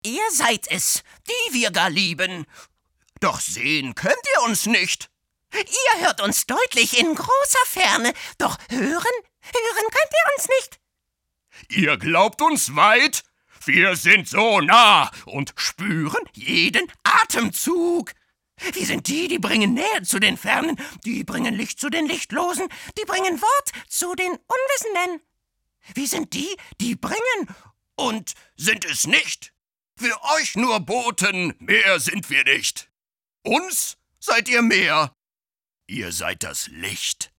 Ihr seid es, die wir gar lieben. Doch sehen könnt ihr uns nicht. Ihr hört uns deutlich in großer Ferne, doch hören könnt ihr uns nicht. Ihr glaubt uns weit? Wir sind so nah und spüren jeden Atemzug. Wir sind die, die bringen Nähe zu den Fernen, die bringen Licht zu den Lichtlosen, die bringen Wort zu den Unwissenden. Wir sind die, die bringen und sind es nicht. Für euch nur Boten, mehr sind wir nicht. Uns seid ihr mehr. Ihr seid das Licht.